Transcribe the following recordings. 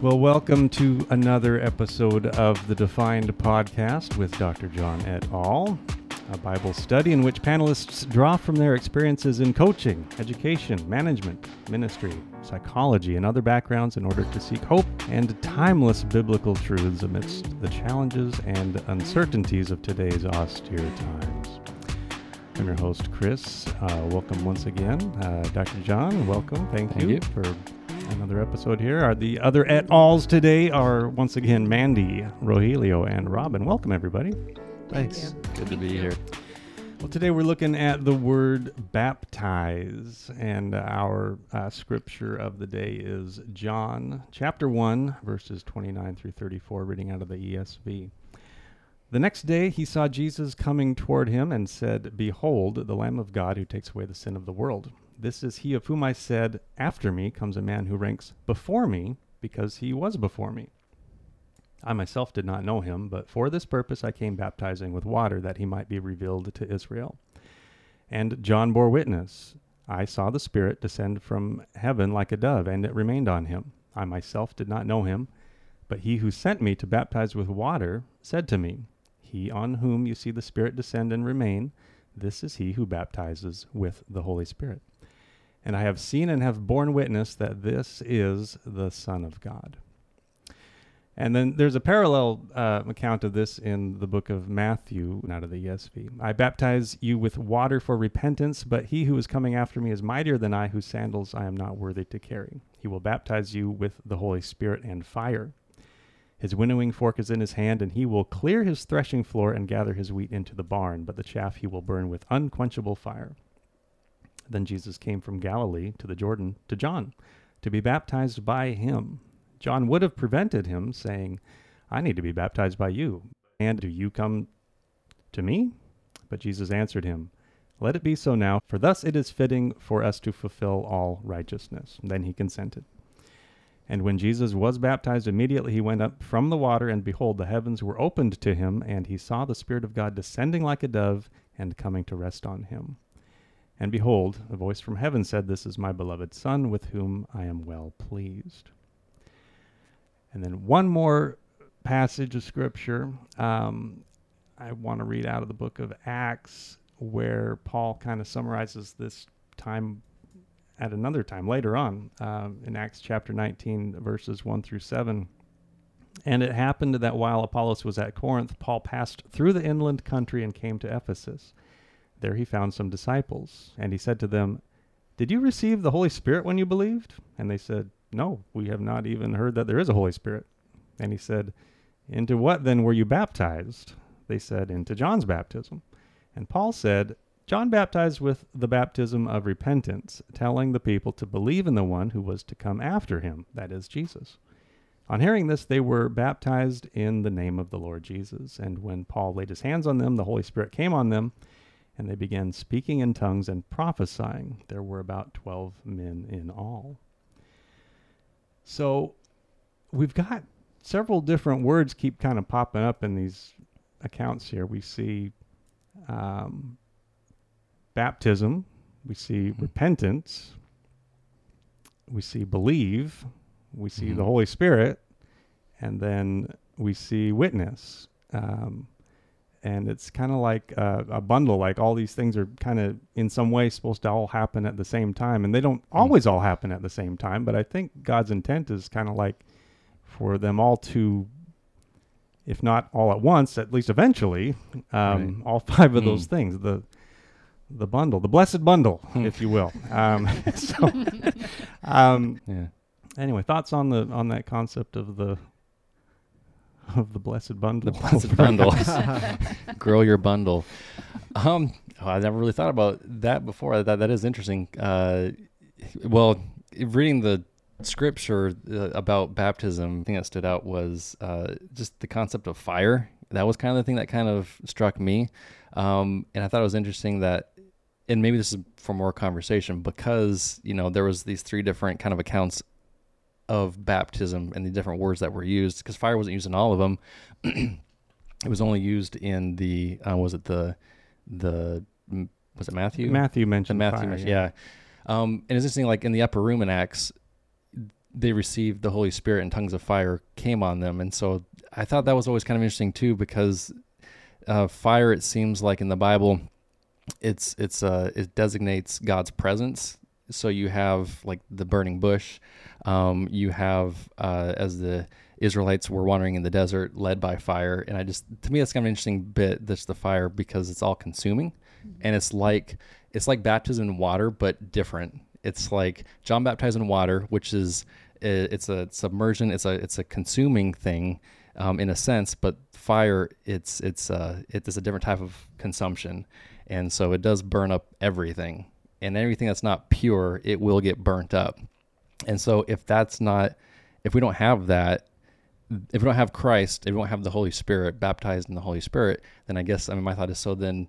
Well, welcome to another episode of the Defined Podcast with Dr. John et al., a Bible study in which panelists draw from their experiences in coaching, education, management, ministry, psychology, and other backgrounds in order to seek hope and timeless biblical truths amidst the challenges and uncertainties of today's austere times. I'm your host, Chris. Welcome once again. Dr. John, welcome. Thank you for another episode here. The other et als today are once again Mandy, Rogelio, and Robin. Welcome, everybody. Thanks. Good to be here. Well, today we're looking at the word baptize, and our scripture of the day is John chapter 1, verses 29 through 34, reading out of the ESV. The next day he saw Jesus coming toward him and said, "Behold, the Lamb of God who takes away the sin of the world. This is he of whom I said, after me comes a man who ranks before me, because he was before me. I myself did not know him, but for this purpose I came baptizing with water, that he might be revealed to Israel." And John bore witness, "I saw the Spirit descend from heaven like a dove, and it remained on him. I myself did not know him, but he who sent me to baptize with water said to me, 'He on whom you see the Spirit descend and remain, this is he who baptizes with the Holy Spirit. And I have seen and have borne witness that this is the Son of God.'" And then there's a parallel account of this in the book of Matthew, out of the ESV. "I baptize you with water for repentance, but he who is coming after me is mightier than I, whose sandals I am not worthy to carry. He will baptize you with the Holy Spirit and fire. His winnowing fork is in his hand, and he will clear his threshing floor and gather his wheat into the barn, but the chaff he will burn with unquenchable fire." Then Jesus came from Galilee to the Jordan to John to be baptized by him. John would have prevented him, saying, "I need to be baptized by you, and do you come to me?" But Jesus answered him, "Let it be so now, for thus it is fitting for us to fulfill all righteousness." Then he consented. And when Jesus was baptized, immediately he went up from the water, and behold, the heavens were opened to him, and he saw the Spirit of God descending like a dove and coming to rest on him. And behold, a voice from heaven said, "This is my beloved Son, with whom I am well pleased." And then one more passage of Scripture I want to read out of the book of Acts, where Paul kind of summarizes this time at another time later on, in Acts chapter 19, verses 1 through 7. "And it happened that while Apollos was at Corinth, Paul passed through the inland country and came to Ephesus. There he found some disciples, and he said to them, 'Did you receive the Holy Spirit when you believed?' And they said, 'No, we have not even heard that there is a Holy Spirit.' And he said, 'Into what then were you baptized?' They said, 'Into John's baptism.' And Paul said, 'John baptized with the baptism of repentance, telling the people to believe in the one who was to come after him, that is Jesus.' On hearing this, they were baptized in the name of the Lord Jesus. And when Paul laid his hands on them, the Holy Spirit came on them, and they began speaking in tongues and prophesying. There were about 12 men in all." So we've got several different words keep kind of popping up in these accounts here. We see baptism, we see repentance, we see believe, we see the Holy Spirit, and then we see witness. And it's kind of like a bundle, like all these things are kind of in some way supposed to all happen at the same time. And they don't always all happen at the same time, but I think God's intent is kind of like for them all to, if not all at once, at least eventually, all five of those things, the bundle, the blessed bundle, if you will. Anyway, thoughts on that concept of the blessed bundle? The blessed bundle. Grow your bundle. I never really thought about that before. That is interesting. Well, reading the scripture about baptism, the thing that stood out was just the concept of fire. That was kind of the thing that kind of struck me. And I thought it was interesting that, and maybe this is for more conversation, because, there was these three different kind of accounts of baptism and the different words that were used, because fire wasn't used in all of them. It was only used in the was it Matthew? Matthew mentioned fire. Yeah. And it's interesting, like in the upper room in Acts, they received the Holy Spirit and tongues of fire came on them. And so I thought that was always kind of interesting too, because fire, it seems like in the Bible, it designates God's presence. So you have like the burning bush, you have as the Israelites were wandering in the desert, led by fire. And to me, that's kind of an interesting bit, that's the fire, because it's all consuming. And it's like baptism in water, but different. It's like John baptized in water, which is, it's a submersion. It's a consuming thing, in a sense, but fire, it's a different type of consumption. And so it does burn up everything, and everything that's not pure, it will get burnt up. And so if we don't have that, if we don't have Christ, if we don't have the Holy Spirit, baptized in the Holy Spirit, then I guess, my thought is, so then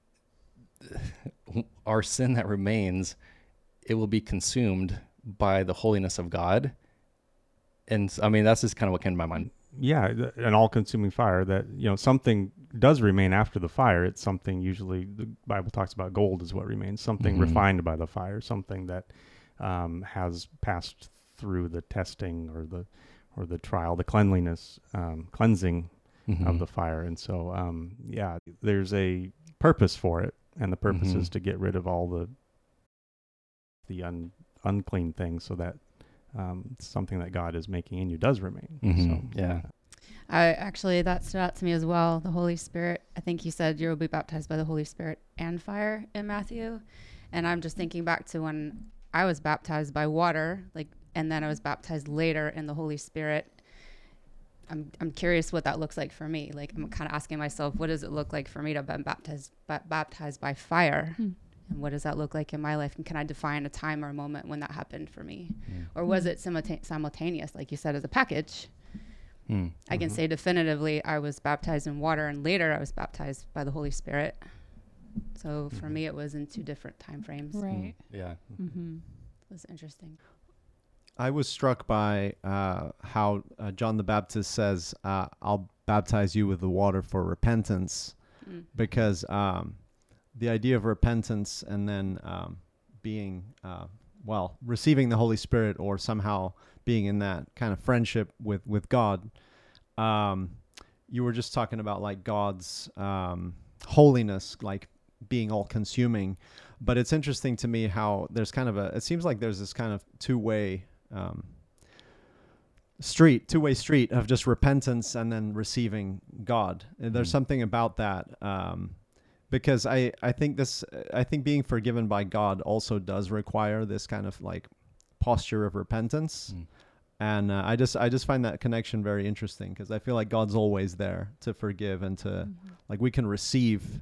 our sin that remains, it will be consumed by the holiness of God. And that's just kind of what came to my mind. Yeah, an all-consuming fire that, something does remain after the fire. It's something, usually the Bible talks about gold is what remains, something refined by the fire, something that has passed through the testing or the trial, the cleansing of the fire. And so, there's a purpose for it, and the purpose is to get rid of all the unclean things, so that something that God is making in you does remain. So, yeah. That stood out to me as well. The Holy Spirit. I think you said you will be baptized by the Holy Spirit and fire in Matthew. And I'm just thinking back to when I was baptized by water, and then I was baptized later in the Holy Spirit. I'm curious what that looks like for me. I'm kind of asking myself, what does it look like for me to be baptized by fire? And what does that look like in my life? And can I define a time or a moment when that happened for me? Or was it simultaneous, like you said, as a package? I can say definitively I was baptized in water, and later I was baptized by the Holy Spirit. So for me, it was in 2 different time frames. Right. Yeah. It was interesting. I was struck by how John the Baptist says, I'll baptize you with the water for repentance, because the idea of repentance and then being, receiving the Holy Spirit, or somehow being in that kind of friendship with God. You were just talking about like God's holiness, like being all consuming. But it's interesting to me how there's kind of it seems like there's this kind of two-way street of just repentance and then receiving God. And there's something about that. Because I think being forgiven by God also does require this kind of like posture of repentance. And I just find that connection very interesting, because I feel like God's always there to forgive and to like we can receive.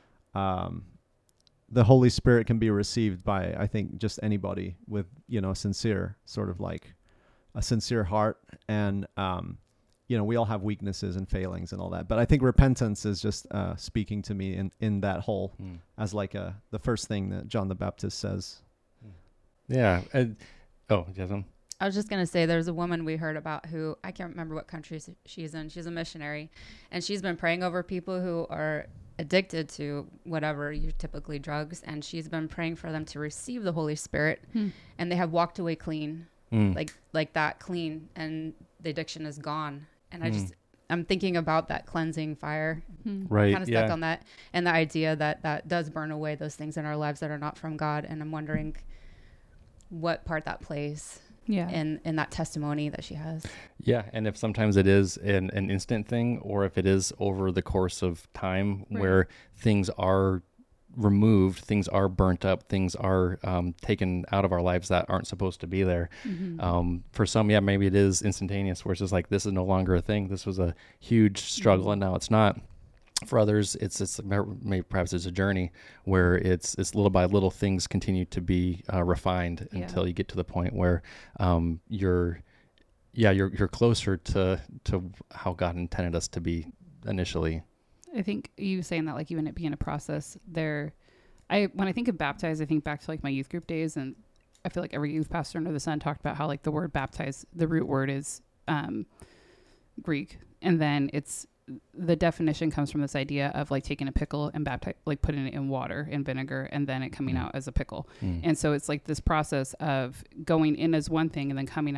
The Holy Spirit can be received by, I think, just anybody with, sincere, sort of like a sincere heart. And, we all have weaknesses and failings and all that. But I think repentance is just speaking to me in that whole as like the first thing that John the Baptist says. Yeah. Jasmine? I was just going to say, there's a woman we heard about who, I can't remember what country she's in. She's a missionary, and she's been praying over people who are addicted to whatever, typically drugs, and she's been praying for them to receive the Holy Spirit, and they have walked away clean, like that clean, and the addiction is gone. And I'm thinking about that cleansing fire, right? Kind of stuck on that, and the idea that does burn away those things in our lives that are not from God. And I'm wondering what part that plays in that testimony that she has. Yeah. And if sometimes it is an instant thing, or if it is over the course of time, where things are removed, things are burnt up, things are taken out of our lives that aren't supposed to be there. For some, maybe it is instantaneous, where it's just like, this is no longer a thing. This was a huge struggle, and now it's not. For others, it's maybe perhaps it's a journey where it's little by little things continue to be refined until you get to the point where you're closer to how God intended us to be initially. I think you saying that, like, even it being a process there, when I think of baptize, I think back to like my youth group days, and I feel like every youth pastor under the sun talked about how like the word baptize, the root word is Greek, and then the definition comes from this idea of like taking a pickle and like putting it in water and vinegar, and then it coming out as a pickle. And so it's like this process of going in as one thing and then coming out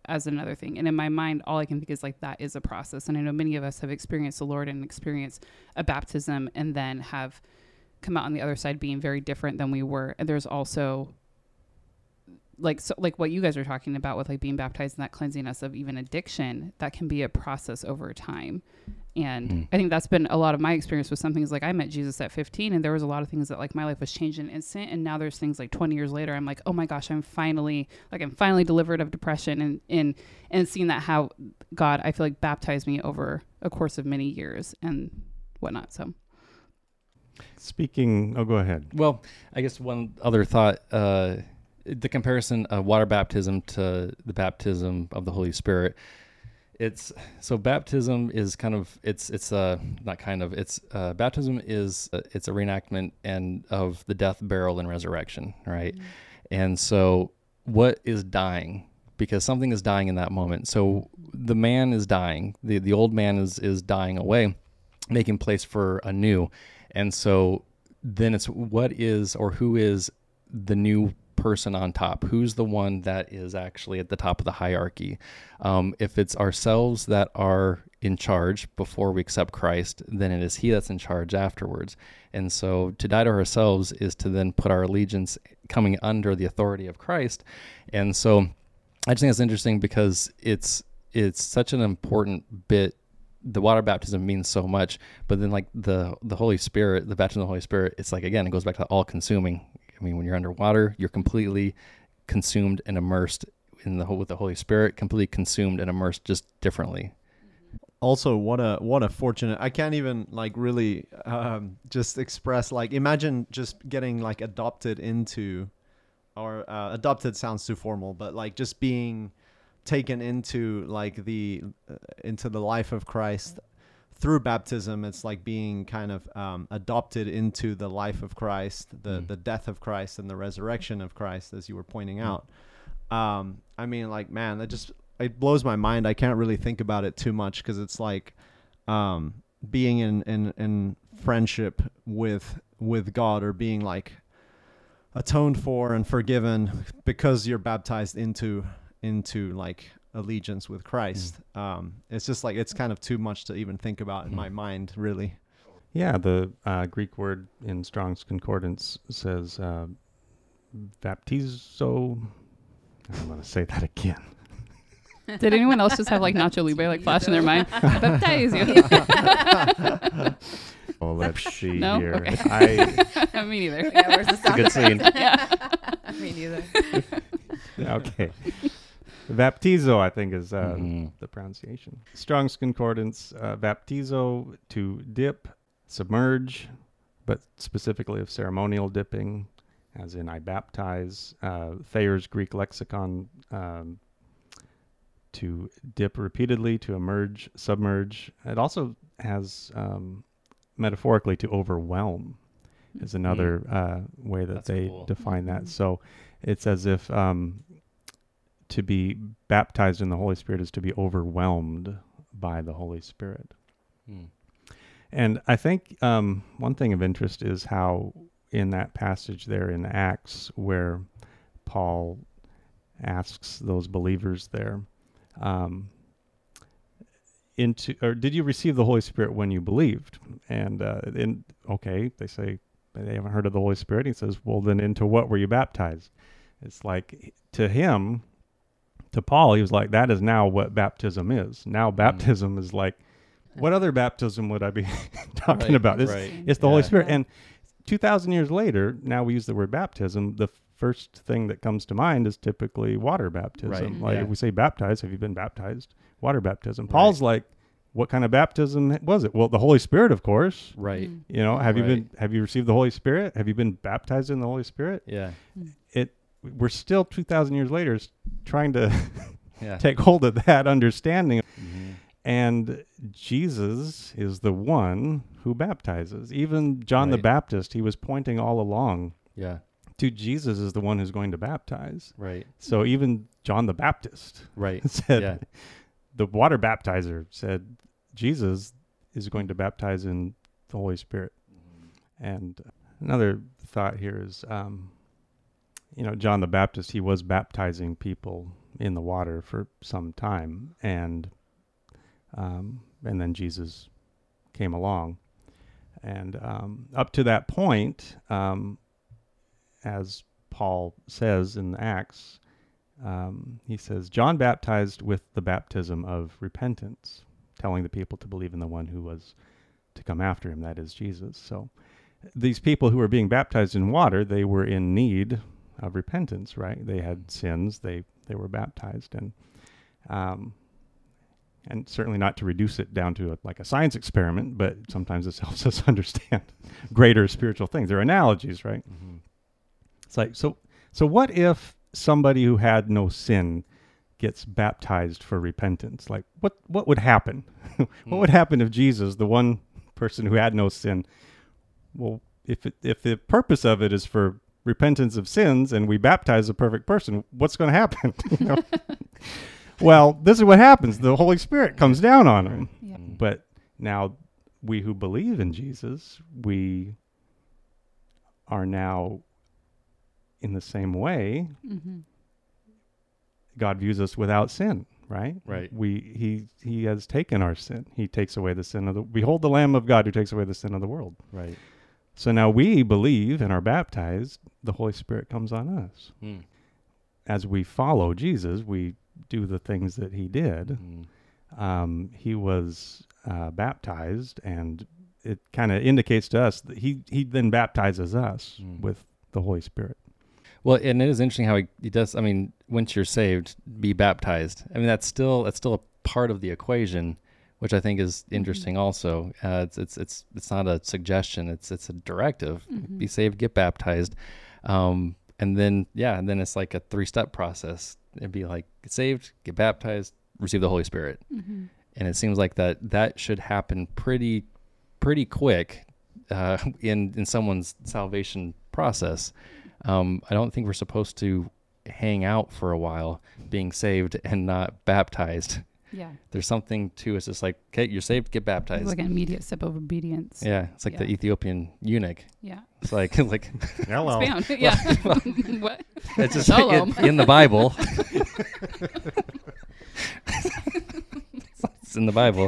as another thing. And in my mind, all I can think is like, that is a process. And I know many of us have experienced the Lord and experienced a baptism and then have come out on the other side being very different than we were. And there's also like what you guys are talking about with like being baptized and that cleansing us of even addiction, that can be a process over time. And I think that's been a lot of my experience with some things. Like I met Jesus at 15 and there was a lot of things that like my life was changed in an instant. And now there's things like 20 years later, I'm like, oh my gosh, I'm finally delivered of depression and seeing that how God, I feel like baptized me over a course of many years and whatnot. So Speaking, go ahead. Well, I guess one other thought, the comparison of water baptism to the baptism of the Holy Spirit. Baptism is baptism is it's a reenactment of the death, burial, and resurrection, right? Mm-hmm. And so what is dying? Because something is dying in that moment. So the man is dying. The old man is dying away, making place for a new. And so then it's what is or who is the new person on top? Who's the one that is actually at the top of the hierarchy? If it's ourselves that are in charge before we accept Christ, then it is he that's in charge afterwards. And so to die to ourselves is to then put our allegiance coming under the authority of Christ. And so I just think it's interesting because it's such an important bit. The water baptism means so much, but then like the Holy Spirit, the baptism of the Holy Spirit, it's like, again, it goes back to all consuming. I mean, when you're underwater, you're completely consumed and immersed with the Holy Spirit, completely consumed and immersed just differently. Also, what a fortunate, I can't even like really just express, like imagine just getting like adopted into, or adopted sounds too formal, but like just being taken into like into the life of Christ through baptism. It's like being kind of adopted into the life of Christ, the death of Christ and the resurrection of Christ, as you were pointing out. I mean, like, man, it blows my mind. I can't really think about it too much because it's like being in friendship with God, or being like atoned for and forgiven because you're baptized into like allegiance with Christ. It's just like, it's kind of too much to even think about in my mind, really. Yeah, the Greek word in Strong's Concordance says baptizo. I'm going to say that again. Did anyone else just have like Nacho Libre like flash in their mind? Baptize you. Oh, let's see no? here. Okay. Me neither. Yeah, where's the sound It's a good effect? scene. Yeah. Me neither. Okay. Baptizo, I think, is the pronunciation. Strong's Concordance, baptizo, to dip, submerge, but specifically of ceremonial dipping, as in I baptize. Thayer's Greek lexicon, to dip repeatedly, to emerge, submerge. It also has metaphorically to overwhelm is another way that That's they cool. define that. So it's as if to be baptized in the Holy Spirit is to be overwhelmed by the Holy Spirit. And I think one thing of interest is how in that passage there in Acts where Paul asks those believers there, did you receive the Holy Spirit when you believed? And they say they haven't heard of the Holy Spirit. He says, well, then into what were you baptized? It's like to him, to Paul, he was like, that is now what baptism is. Now baptism is like, what other baptism would I be talking about? It's the Holy Spirit. And 2,000 years later, now we use the word baptism. The first thing that comes to mind is typically water baptism. If we say baptized, have you been baptized? Water baptism. Paul's like, what kind of baptism was it? Well, the Holy Spirit, of course. Right. You know, have you received the Holy Spirit? Have you been baptized in the Holy Spirit? Yeah. We're still 2,000 years later trying to take hold of that understanding. And Jesus is the one who baptizes. Even John the Baptist, he was pointing all along to Jesus is the one who's going to baptize. Right. So even John the Baptist said, the water baptizer said, Jesus is going to baptize in the Holy Spirit. And another thought here is, John the Baptist, he was baptizing people in the water for some time, and then Jesus came along, and up to that point, as Paul says in Acts, he says, John baptized with the baptism of repentance, telling the people to believe in the one who was to come after him, that is Jesus. So these people who were being baptized in water, they were in need of repentance, right? They had sins, they were baptized, and certainly not to reduce it down to like a science experiment, but sometimes this helps us understand greater spiritual things. They're analogies, right? Mm-hmm. It's like, so what if somebody who had no sin gets baptized for repentance? Like, what would happen? What would happen if Jesus, the one person who had no sin, well, if the purpose of it is for repentance of sins and we baptize a perfect person, what's going to happen? You know? Well, this is what happens. The Holy Spirit comes down on them. Yeah. But now we who believe in Jesus, we are now in the same way. Mm-hmm. God views us without sin, right? Right. He has taken our sin. He takes away the sin of the, behold the Lamb of God who takes away the sin of the world. Right. So now we believe and are baptized, the Holy Spirit comes on us. Mm. As we follow Jesus, we do the things that he did. Mm. He was baptized, and it kind of indicates to us that he then baptizes us with the Holy Spirit. Well, and it is interesting how he does. I mean, once you're saved, be baptized. I mean, that's still a part of the equation, which I think is interesting. Also, it's not a suggestion; it's a directive. Mm-hmm. Be saved, get baptized, and then it's like a 3-step process. It'd be like get saved, get baptized, receive the Holy Spirit, Mm-hmm. and it seems like that should happen pretty quick in someone's salvation process. I don't think we're supposed to hang out for a while being saved and not baptized. Yeah. There's something to it's just like, okay, you're saved, get baptized. It's like an immediate step of obedience. Yeah, it's like the Ethiopian eunuch. Yeah. It's like Hello. Expound. Yeah. What? it's just Shalom. in the Bible. It's in the Bible.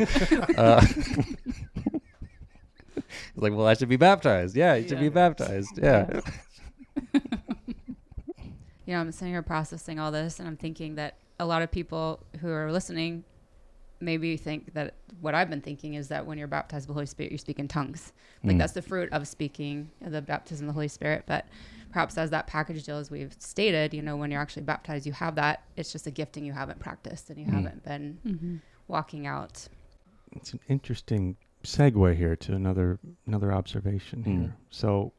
It's like, well, I should be baptized. Yeah, you should be baptized. Yeah. You know, I'm sitting here processing all this, and I'm thinking that a lot of people who are listening maybe think that what I've been thinking is that when you're baptized with the Holy Spirit, you speak in tongues. Like that's the fruit of speaking, the baptism of the Holy Spirit. But perhaps as that package deal, as we've stated, you know, when you're actually baptized, you have that. It's just a gifting you haven't practiced and you haven't been walking out. It's an interesting segue here to another observation here. So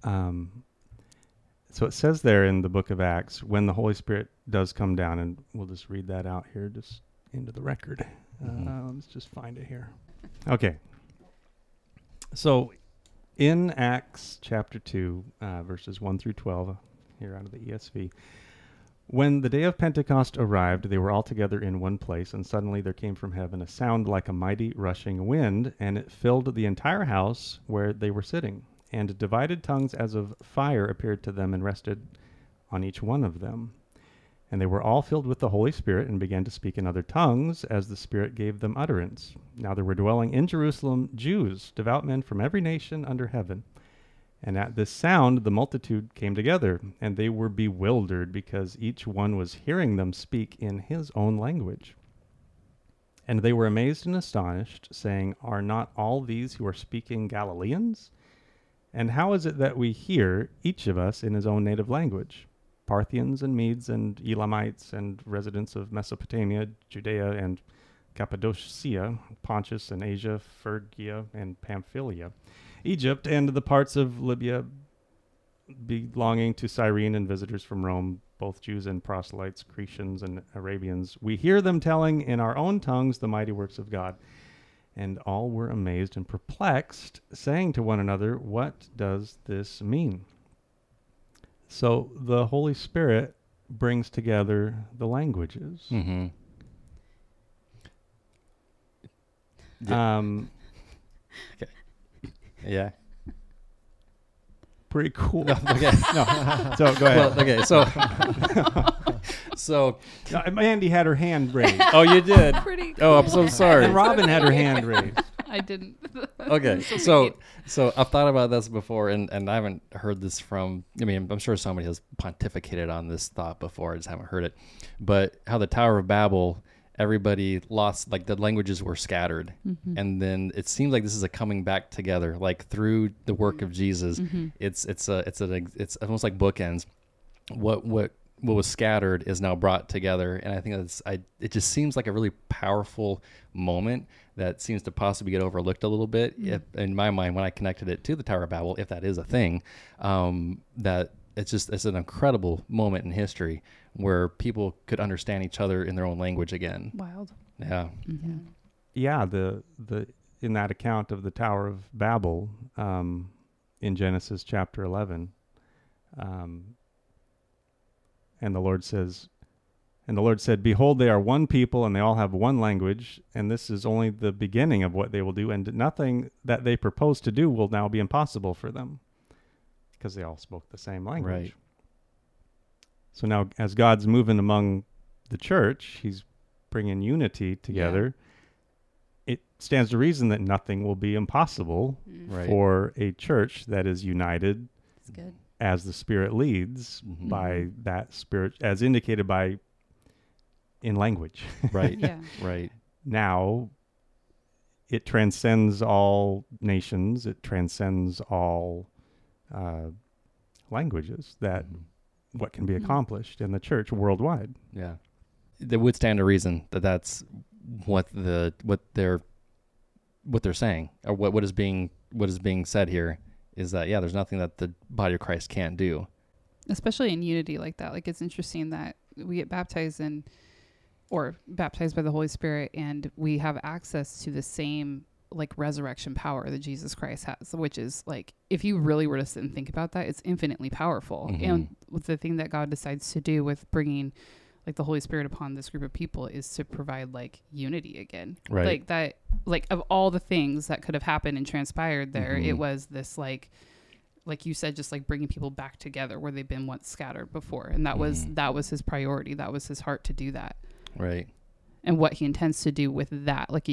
it says there in the book of Acts, when the Holy Spirit does come down, and we'll just read that out here, just into the record. Let's just find it here. Okay. So in Acts chapter 2, verses 1 through 12, here out of the ESV, when the day of Pentecost arrived, they were all together in one place, and suddenly there came from heaven a sound like a mighty rushing wind, and it filled the entire house where they were sitting. And divided tongues as of fire appeared to them and rested on each one of them. And they were all filled with the Holy Spirit and began to speak in other tongues as the Spirit gave them utterance. Now there were dwelling in Jerusalem Jews, devout men from every nation under heaven. And at this sound the multitude came together, and they were bewildered because each one was hearing them speak in his own language. And they were amazed and astonished, saying, "Are not all these who are speaking Galileans? And how is it that we hear, each of us in his own native language? Parthians and Medes and Elamites and residents of Mesopotamia, Judea and Cappadocia, Pontus and Asia, Phrygia and Pamphylia, Egypt and the parts of Libya belonging to Cyrene and visitors from Rome, both Jews and proselytes, Cretians and Arabians. We hear them telling in our own tongues the mighty works of God." And all were amazed and perplexed, saying to one another, "What does this mean?" So the Holy Spirit brings together the languages. Mm-hmm. Okay. Yeah. Pretty cool. Okay. No. So go ahead. Well, okay. So, Andy had her hand raised. oh, you did. Pretty cool. Oh, I'm so sorry. And Robin had her hand raised. I didn't. Okay, so I've thought about this before, and I haven't heard this from. I mean, I'm sure somebody has pontificated on this thought before. I just haven't heard it. But how the Tower of Babel, everybody lost, like the languages were scattered, and then it seems like this is a coming back together, like through the work of Jesus. It's almost like bookends. What was scattered is now brought together, and I think it just seems like a really powerful moment that seems to possibly get overlooked a little bit. If, in my mind, when I connected it to the Tower of Babel, if that is a thing, that it's an incredible moment in history where people could understand each other in their own language again. Wild. Yeah. Yeah, the in that account of the Tower of Babel, in Genesis chapter 11, and the Lord said, "Behold, they are one people, and they all have one language, and this is only the beginning of what they will do, and nothing that they propose to do will now be impossible for them," because they all spoke the same language. Right. So now, as God's moving among the church, he's bringing unity together. It stands to reason that nothing will be impossible Right. for a church that is united It's good. as the Spirit leads by that Spirit, as indicated by in language. Right. Yeah. Right. Now, it transcends all nations. It transcends all languages. That what can be accomplished in the church worldwide. Yeah. They would stand to reason that that's what they're saying, or what is being said here is that, there's nothing that the body of Christ can't do. Especially in unity like that. Like, it's interesting that we get baptized baptized by the Holy Spirit, and we have access to the same like resurrection power that Jesus Christ has, which is like, if you really were to sit and think about that, it's infinitely powerful. And with the thing that God decides to do with bringing like the Holy Spirit upon this group of people is to provide like unity again. Right. Like that, like of all the things that could have happened and transpired there, it was this like you said, just like bringing people back together where they've been once scattered before. And that was his priority. That was his heart to do that. Right. And what he intends to do with that, like a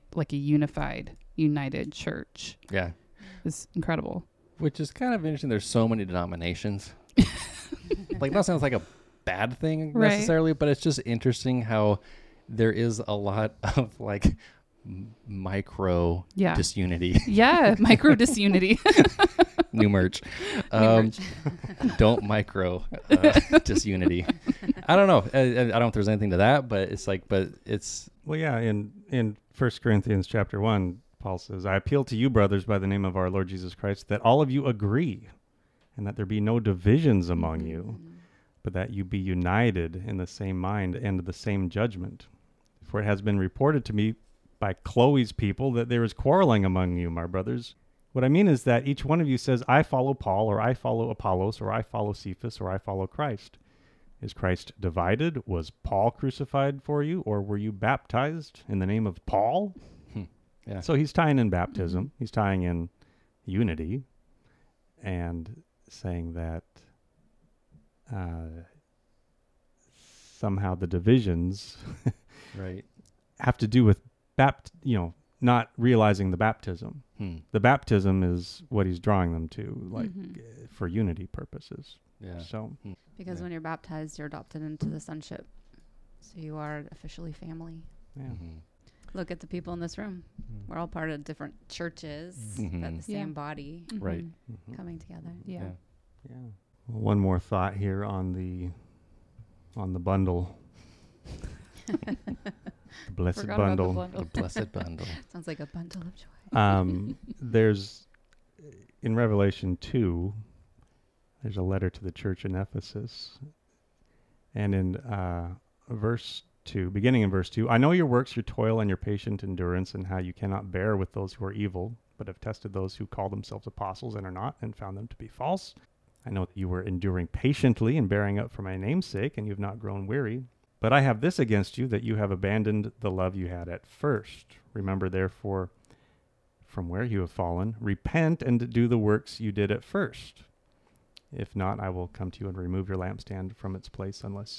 united church. Yeah. Is incredible. Which is kind of interesting. There's so many denominations. Like, that sounds like a bad thing necessarily, but it's just interesting how there is a lot of like micro disunity. Yeah, micro disunity. New merch. Don't micro disunity. I don't know. I don't know if there's anything to that, but it's Well, yeah, in 1 Corinthians chapter 1, Paul says, "I appeal to you, brothers, by the name of our Lord Jesus Christ, that all of you agree, and that there be no divisions among you, but that you be united in the same mind and the same judgment. For it has been reported to me by Chloe's people that there is quarreling among you, my brothers. What I mean is that each one of you says, I follow Paul, or I follow Apollos, or I follow Cephas, or I follow Christ. Is Christ divided? Was Paul crucified for you, or were you baptized in the name of Paul?" Yeah. So he's tying in baptism. He's tying in unity and saying that somehow the divisions right. have to do with not realizing the baptism. The baptism is what he's drawing them to, like for unity purposes. Yeah. So Because when you're baptized, you're adopted into the sonship. So you are officially family. yeah. Look at the people in this room. We're all part of different churches, but the same body Right. coming together. Yeah. Yeah. Well, one more thought here on the bundle. The blessed Forgot about the bundle. bundle. The blessed bundle. Sounds like a bundle of joy. There's in Revelation 2, there's a letter to the church in Ephesus. And in beginning in verse 2, "I know your works, your toil, and your patient endurance, and how you cannot bear with those who are evil, but have tested those who call themselves apostles and are not, and found them to be false. I know that you were enduring patiently and bearing up for my name's sake, and you have not grown weary. But I have this against you, that you have abandoned the love you had at first. Remember, therefore, from where you have fallen, repent and do the works you did at first. If not, I will come to you and remove your lampstand from its place unless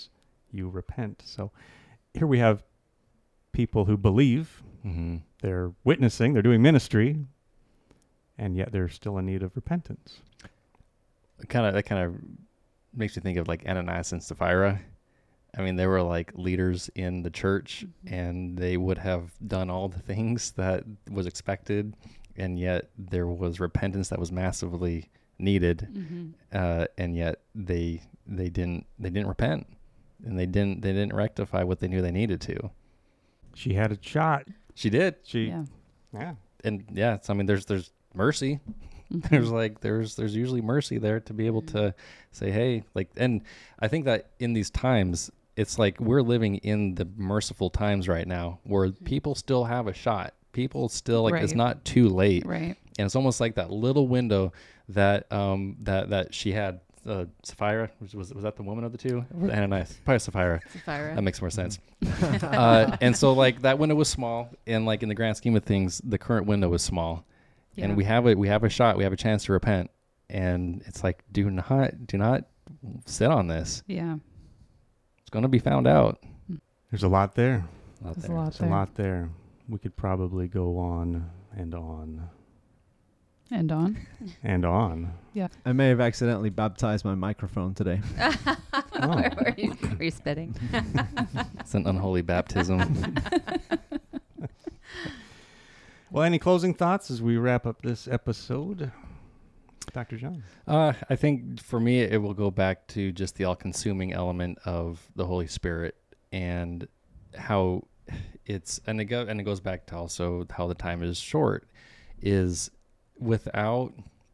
you repent. So here we have people who believe, Mm-hmm. they're witnessing, they're doing ministry, and yet they're still in need of repentance. That kind of makes you think of like Ananias and Sapphira. I mean, they were like leaders in the church, and they would have done all the things that was expected, and yet there was repentance that was massively needed, and yet they didn't repent, and they didn't rectify what they knew they needed to. She had a shot. She did. Yeah. And yeah, so I mean, there's mercy. There's usually mercy there to be able to say, hey, like, and I think that in these times, it's like we're living in the merciful times right now where people still have a shot. People still, like, it's not too late. Right. And it's almost like that little window that that she had. Sapphira, was that the woman of the two? Ananias, probably Sapphira. That makes more sense. And so, like, that window was small, and like in the grand scheme of things, the current window was small, and we have a shot, we have a chance to repent, and it's like, do not sit on this. Yeah, it's going to be found out. There's a lot there. There's a lot there. We could probably go on and on. And on. And on. Yeah. I may have accidentally baptized my microphone today. Were you spitting? It's an unholy baptism. Well, any closing thoughts as we wrap up this episode? Dr. John? I think for me, it will go back to just the all-consuming element of the Holy Spirit, and how it goes back to also how the time is short, is without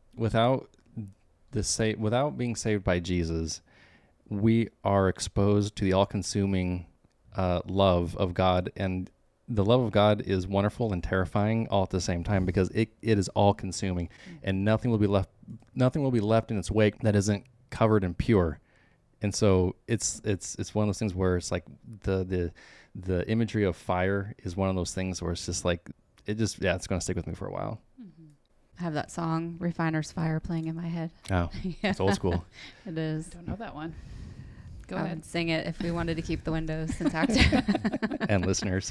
being saved by Jesus, we are exposed to the all-consuming love of God, and the love of God is wonderful and terrifying all at the same time, because it is all-consuming, and nothing will be left in its wake that isn't covered and pure. And so it's one of those things where it's like the imagery of fire is one of those things where it's just like it's going to stick with me for a while. I have that song "Refiner's Fire" playing in my head. Oh, it's old school. It is. Don't know that one. Go I ahead. would sing it if we wanted to keep the windows intact. And listeners.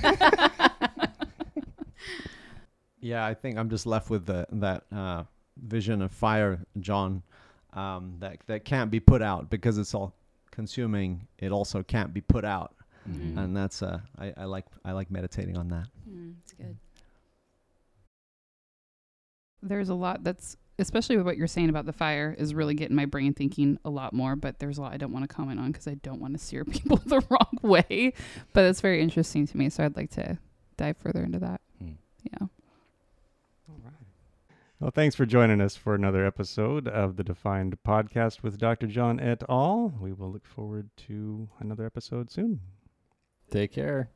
Yeah, I think I'm just left with that vision of fire, John, that can't be put out because it's all consuming. It also can't be put out, and that's I like meditating on that. It's good. There's a lot that's, especially with what you're saying about the fire, is really getting my brain thinking a lot more, but there's a lot I don't want to comment on because I don't want to steer people the wrong way, but it's very interesting to me, so I'd like to dive further into that. Yeah. All right. Well, thanks for joining us for another episode of the Defined Podcast with Dr. John et al. We will look forward to another episode soon. Take care.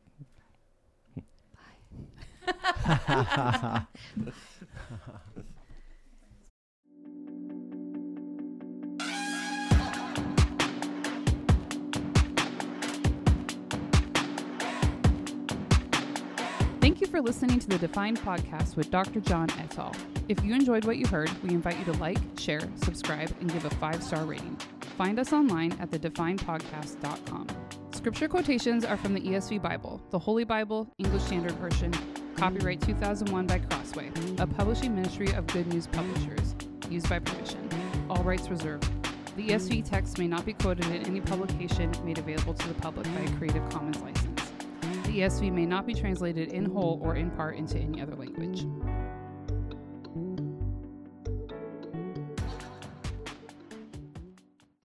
Thank you for listening to the Defined Podcast with Dr. John et al. If you enjoyed what you heard, we invite you to like, share, subscribe, and give a 5-star rating. Find us online at thedefinedpodcast.com. Scripture quotations are from the ESV Bible, the Holy Bible, English Standard Version, copyright 2001 by Crossway, a publishing ministry of Good News Publishers, used by permission. All rights reserved. The ESV text may not be quoted in any publication made available to the public by a Creative Commons license. The ESV may not be translated in whole or in part into any other language.